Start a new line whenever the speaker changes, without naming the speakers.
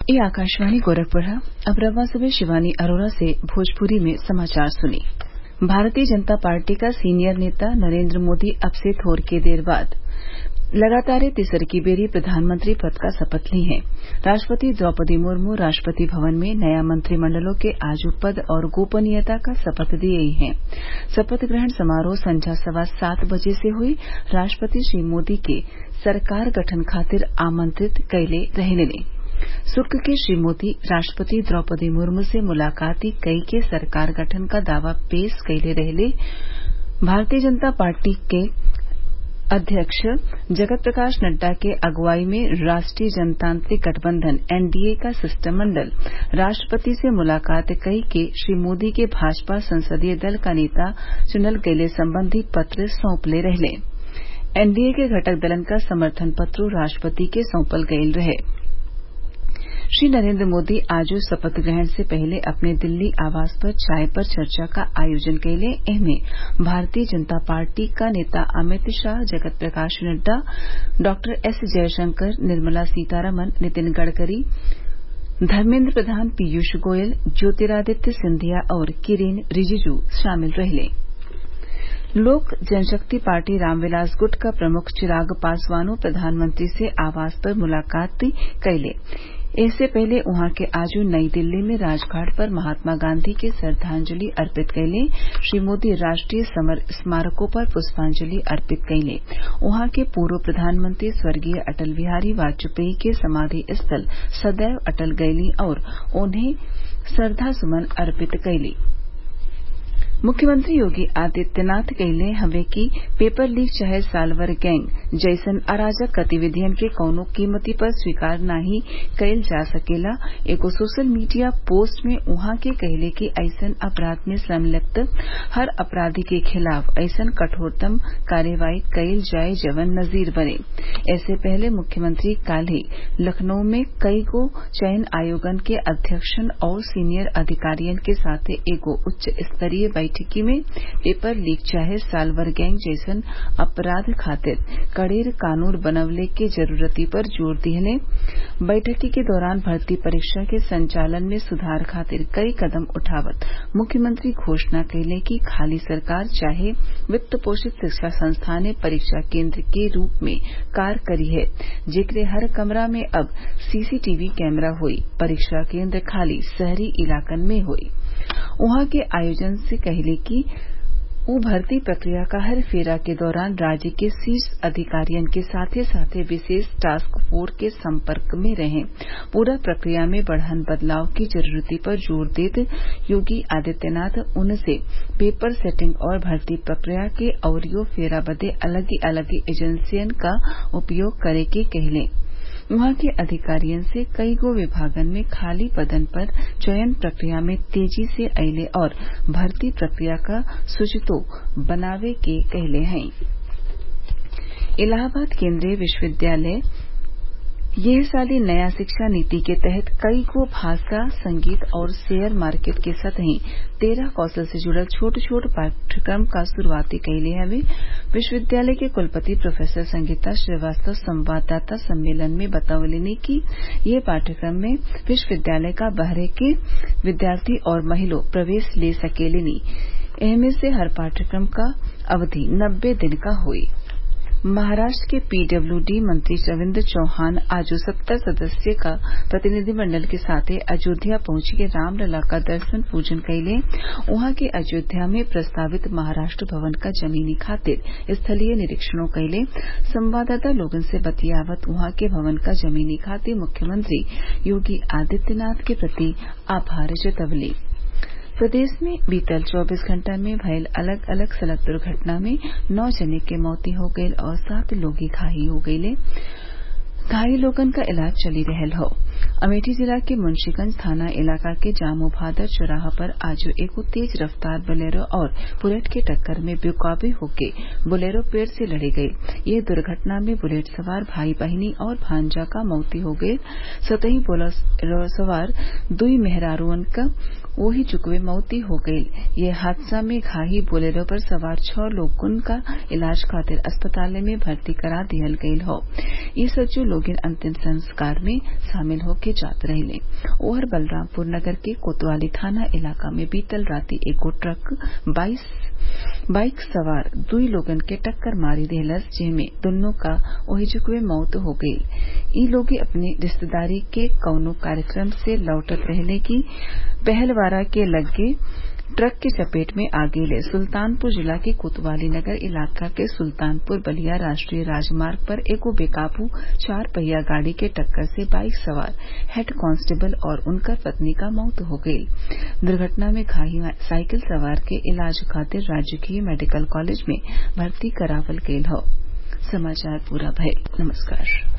ये आकाशवाणी गोरखपुर है। अब रवा सुबह शिवानी अरोरा से भोजपुरी में समाचार सुनिए। भारतीय जनता पार्टी का सीनियर नेता नरेंद्र मोदी अब से थोड़की देर बाद लगातार तीसरी बेरी प्रधानमंत्री पद का शपथ ली हैं। राष्ट्रपति द्रौपदी मुर्मू राष्ट्रपति भवन में नया मंत्रिमंडलों के आज पद और गोपनीयता का शपथ दिए हैं। शपथ ग्रहण समारोह संध्या 7:15 बजे से हुई। राष्ट्रपति श्री मोदी के सरकार गठन खातिर आमंत्रित कइले रहने। सुर्ख के श्री मोदी राष्ट्रपति द्रौपदी मुर्मू से मुलाकाती कई के सरकार गठन का दावा पेश कइले रहले। भारतीय जनता पार्टी के अध्यक्ष जगत प्रकाश नड्डा के अगुवाई में राष्ट्रीय जनतांत्रिक गठबंधन एनडीए का शिष्टमंडल राष्ट्रपति से मुलाकात कई के श्री मोदी के भाजपा संसदीय दल का नेता चुनल गइले संबंधी पत्र सौंपले रहले। एनडीए के घटक दलन का समर्थन पत्र राष्ट्रपति के सौंपल गयल रहे। श्री नरेंद्र मोदी आज शपथ ग्रहण से पहले अपने दिल्ली आवास पर चाय पर चर्चा का आयोजन कइले। एहमे भारतीय जनता पार्टी का नेता अमित शाह, जगत प्रकाश नड्डा, डॉक्टर एस जयशंकर, निर्मला सीतारमन, नितिन गडकरी, धर्मेंद्र प्रधान, पीयूष गोयल, ज्योतिरादित्य सिंधिया और किरेन रिजिजू शामिल रहले। लोक जनशक्ति पार्टी रामविलास गुट का प्रमुख चिराग पासवानो प्रधानमंत्री से आवास पर मुलाकात कइले। इससे पहले उहाँ के आज नई दिल्ली में राजघाट पर महात्मा गांधी के श्रद्धांजलि अर्पित कइले। श्री मोदी राष्ट्रीय समर स्मारकों पर पुष्पांजलि अर्पित कइले। उहाँ के पूर्व प्रधानमंत्री स्वर्गीय अटल बिहारी वाजपेयी के समाधि स्थल सदैव अटल गइली और उन्हें श्रद्धासुमन अर्पित कइली। मुख्यमंत्री योगी आदित्यनाथ कइले हवे कि पेपर लीक चाहे साल्वर गैंग जैसन अराजक गतिविधियन के कौनो कीमती पर स्वीकार नाही कइल जा सकेला। एगो सोशल मीडिया पोस्ट में उहाँ के कइले कि ऐसन अपराध में संलिप्त हर अपराधी के खिलाफ ऐसन कठोरतम कार्रवाई कइल जाए जवन नजीर बने। ऐसे पहले मुख्यमंत्री काल्हि लखनऊ में कईगो चयन आयोगन के अध्यक्षन और सीनियर अधिकारियन के साथे एगो उच्च स्तरीय बैठकी में पेपर लीक चाहे साल्वर गैंग जैसन अपराध खातिर कड़ेर कानून बनवले के जरूरती पर जोर दिहले। बैठकी के दौरान भर्ती परीक्षा के संचालन में सुधार खातिर कई कदम उठावत मुख्यमंत्री घोषणा कइले कि खाली सरकार चाहे वित्त पोषित शिक्षा संस्थाने परीक्षा केंद्र के रूप में कार्य करी है, जेकरे हर कमरा में अब सीसीटीवी कैमरा होई। परीक्षा केंद्र खाली शहरी इलाकन में होई। उहाँ के आयोजन से कहले कि उ भर्ती प्रक्रिया का हर फेरा के दौरान राज्य के शीर्ष अधिकारियन के साथे साथे विशेष टास्क फोर्स के संपर्क में रहे। पूरा प्रक्रिया में बढ़न बदलाव की जरूरती पर जोर देते योगी आदित्यनाथ उनसे पेपर सेटिंग और भर्ती प्रक्रिया के अउरियो फेरा बदे अलग एजेंसियन का उपयोग करे के कहले। वहां के अधिकारियन से कईगो विभागन में खाली पदन पर चयन प्रक्रिया में तेजी से अइले और भर्ती प्रक्रिया का सुचितो बनावे के कहले हैं। इलाहाबाद केंद्रीय विश्वविद्यालय यह साली नया शिक्षा नीति के तहत कईगो भाषा, संगीत और शेयर मार्केट के सतही 13 कौशल से जुड़ल छोट पाठ्यक्रम का शुरुआती कइले हवे। विश्वविद्यालय के कुलपति प्रोफेसर संगीता श्रीवास्तव संवाददाता सम्मेलन में बतौलिनी कि ये पाठ्यक्रम में विश्वविद्यालय का बहरे के विद्यार्थी और महिला प्रवेश ले सकेलिनी। इनमें से हर पाठ्यक्रम का अवधि 90 दिन का हुई। महाराष्ट्र के पीडब्ल्यूडी मंत्री रविन्द्र चौहान आज 70 सदस्यीय का प्रतिनिधिमंडल के साथ अयोध्या पहुंच के रामलला का दर्शन पूजन कइले। उहाँ के अयोध्या में प्रस्तावित महाराष्ट्र भवन का जमीनी खातिर स्थलीय निरीक्षणों कइले। संवाददाता लोगन से बतियावत उहाँ के भवन का जमीनी खातिर मुख्यमंत्री योगी आदित्यनाथ के प्रति आभार जतवली। प्रदेश में बीतल 24 घंटा में भयल अलग अलग सड़क दुर्घटना में 9 जने के मौती हो गईल और 7 लोग घायल हो गईले। घायल लोगन का इलाज चली रहल हो। अमेठी जिला के मुंशीगंज थाना इलाका के जामो भादर चौराहा पर आज एक तेज रफ्तार बोलेरो और बुलेट के टक्कर में बेकाबू होके बोलेरो पेड़ से लड़ी गई। ये दुर्घटना में बुलेट सवार भाई बहिनी और भांजा का मौती हो गई। सतही बोलेरो सवार 2 मेहरारूअन का वही चुकवे मौती हो गई। ये हादसा में घायल बोलेरो पर सवार 6 लोगन का इलाज खातिर अस्पताल में भर्ती करा दिहल गईल हो। ये सज्जो लोग अंतिम संस्कार में शामिल हो होके जात रहिले। ओहर बलरामपुर नगर के कोतवाली थाना इलाका में बीतल राती एगो ट्रक बाइक सवार 2 लोगन के टक्कर मारी देहलस, जेमे दुन्नो का ओहिजुकवे मौत हो गईल। ई लोगे अपने रिश्तेदारी के कौनो कार्यक्रम से लौटत रहले कि पहलवारा के लग्गे ट्रक के चपेट में आ गईले। सुल्तानपुर जिला के कोतवाली नगर इलाका के सुल्तानपुर बलिया राष्ट्रीय राजमार्ग पर एगो बेकाबू 4 पहिया गाड़ी के टक्कर से बाइक सवार हेड कांस्टेबल और उनकर पत्नी का मौत हो गई। दुर्घटना में घायल साइकिल सवार के इलाज खातिर राजकीय मेडिकल कॉलेज में भर्ती करावल गईल ह। समाचार पूरा भइल। नमस्कार।